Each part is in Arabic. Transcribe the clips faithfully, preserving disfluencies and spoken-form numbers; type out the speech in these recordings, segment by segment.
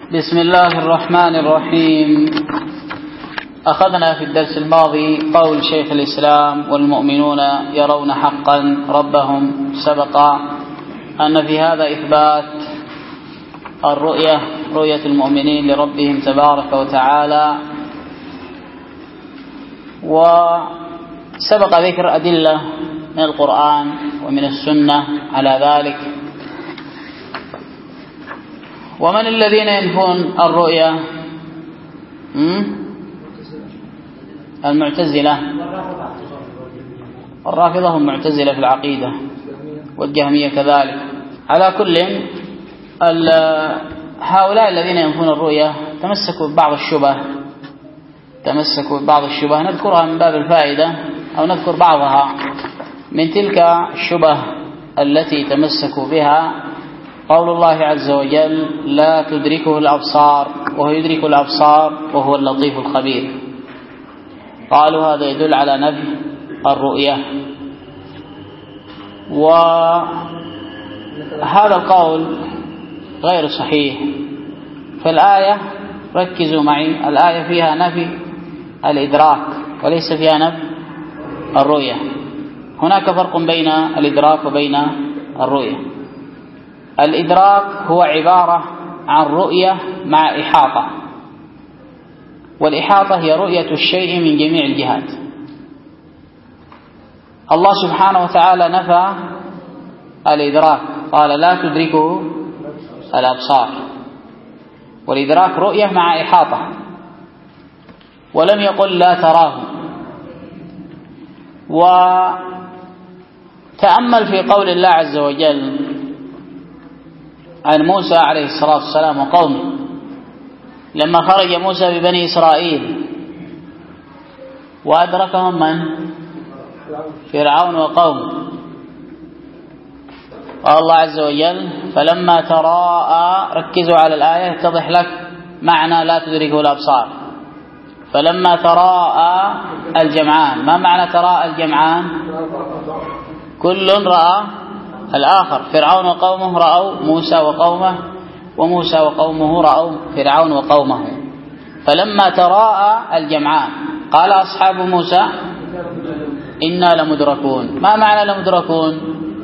بسم الله الرحمن الرحيم. أخذنا في الدرس الماضي قول شيخ الإسلام والمؤمنون يرون حقا ربهم. سبق أن في هذا إثبات الرؤية رؤية المؤمنين لربهم تبارك وتعالى، وسبق ذكر أدلة من القرآن ومن السنة على ذلك. ومن الذين ينفون الرؤية؟ المعتزلة والرافضة، هم معتزلة في العقيدة، والجهمية كذلك. على كل هؤلاء الذين ينفون الرؤية تمسكوا ببعض الشبه تمسكوا ببعض الشبه نذكرها من باب الفائدة، أو نذكر بعضها. من تلك الشبه التي تمسكوا بها قول الله عز وجل: لا تدركه الأبصار وهو يدرك الأبصار وهو اللطيف الخبير. قالوا هذا يدل على نفي الرؤية، وهذا القول غير صحيح. فالآية، ركزوا معي، الآية فيها نفي الإدراك وليس فيها نفي الرؤية. هناك فرق بين الإدراك وبين الرؤية. الإدراك هو عبارة عن رؤية مع إحاطة، والإحاطة هي رؤية الشيء من جميع الجهات. الله سبحانه وتعالى نفى الإدراك، قال: لا تدركه الأبصار. والإدراك رؤية مع إحاطة، ولم يقل لا تراه. وتأمل في قول الله عز وجل عن موسى عليه الصلاة والسلام وقومه لما خرج موسى ببني إسرائيل وأدركهم من؟ فرعون وقومه. قال الله عز وجل: فلما تراءى، ركزوا على الآية يتضح لك معنى لا تدركه الأبصار. فلما تراءى الجمعان، ما معنى تراءى الجمعان؟ كل رأى الآخر. فرعون وقومه رأوا موسى وقومه، وموسى وقومه رأوا فرعون وقومه. فلما تراءى الجمعان قال أصحاب موسى: إنا لمدركون. ما معنى لمدركون؟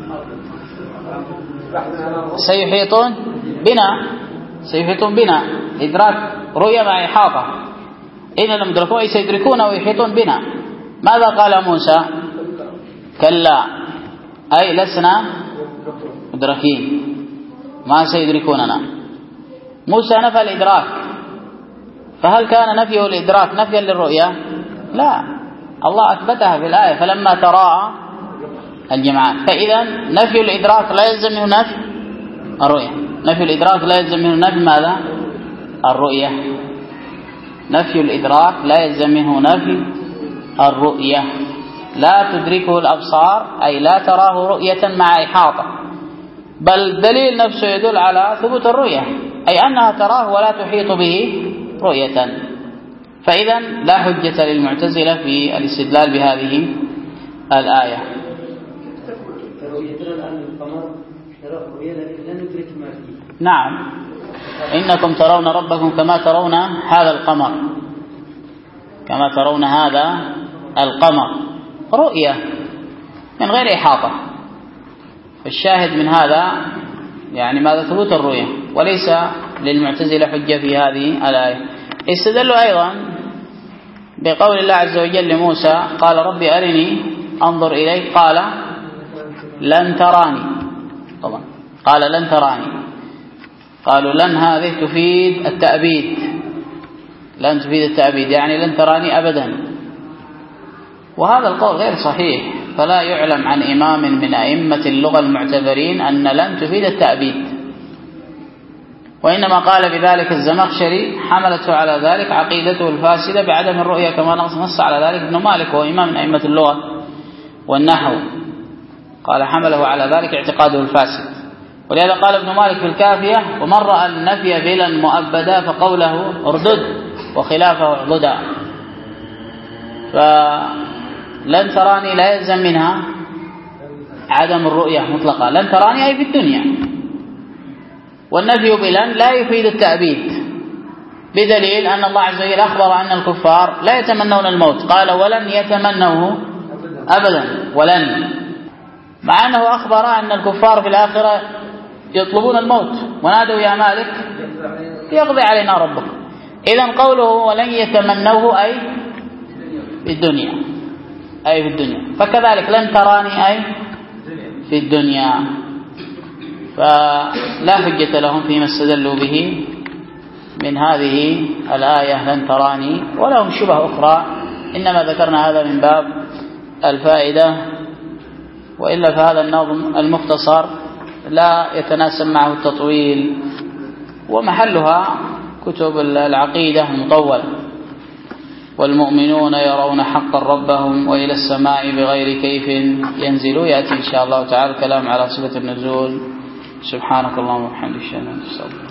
سيحيطون بنا سيحيطون بنا إدراك رؤية مع إحاطة. إنا لمدركون أي سيدركون ويحيطون بنا. ماذا قال موسى؟ كلا، أي لسنا مدركين، ما سيدركوننا. موسى نفى الإدراك، فهل كان نفيه الإدراك نفيا للرؤية؟ لا، الله أثبتها في الآية: فلما تراءى الجمعان. فإذا نفي الإدراك لا يلزم منه نفي الرؤية. نفي الإدراك لا يلزم منه نفي ماذا؟ الرؤية. نفي الإدراك لا يلزم منه نفي الرؤية. لا تدركه الأبصار أي لا تراه رؤية مع إحاطة، بل الدليل نفسه يدل على ثبوت الرؤية، أي أنها تراه ولا تحيط به رؤية. فإذا لا حجة للمعتزلة في الاستدلال بهذه الآية. نعم، إنكم ترون ربكم كما ترون هذا القمر كما ترون هذا القمر رؤية من غير إحاطة. فالشاهد من هذا يعني ماذا؟ ثبوت الرؤية، وليس للمعتزلة حجة في هذه الآية. استدلوا أيضا بقول الله عز وجل لموسى: قال ربي أرني أنظر إليك، قال لن تراني. طبعا قال لن تراني، قالوا لن هذه تفيد التأبيد، لن تفيد التأبيد يعني لن تراني أبدا. وهذا القول غير صحيح، فلا يعلم عن إمام من أئمة اللغة المعتبرين أن لن تفيد التأبيد، وإنما قال بذلك الزمخشري، حملته على ذلك عقيدته الفاسدة بعدم الرؤية، كما نص على ذلك ابن مالك وهو إمام من أئمة اللغة والنحو، قال حمله على ذلك اعتقاده الفاسد. ولهذا قال ابن مالك في الكافية: ومن رأى النفي بلا مؤبدا فقوله اردد وخلافه اعضدا. فلن تراني لا يلزم منها عدم الرؤية مطلقة، لن تراني أي في الدنيا. والنفي بلن لا يفيد التأبيد، بدليل أن الله عز وجل أخبر أن الكفار لا يتمنون الموت، قال ولن يتمنوه أبدا، ولن، مع أنه أخبر أن الكفار في الآخرة يطلبون الموت ونادوا يا مالك يقضي علينا ربك. إذن قوله ولن يتمنوه أي في الدنيا، أي في الدنيا، فكذلك لن تراني أي في الدنيا، فلا حجة لهم فيما استدلوا به من هذه الآية لن تراني، ولهم شبه أخرى، إنما ذكرنا هذا من باب الفائدة، وإلا فهذا النظم المختصر لا يتناسب معه التطويل، ومحلها كتب العقيدة المطولة. والمؤمنون يرون حقا ربهم وإلى السماء بغير كيف ينزلوا، يأتي إن شاء الله تعالى الكلام على صفة النزول. سبحانك اللهم وبحمدك، أشهد أن لا إله إلا أنت.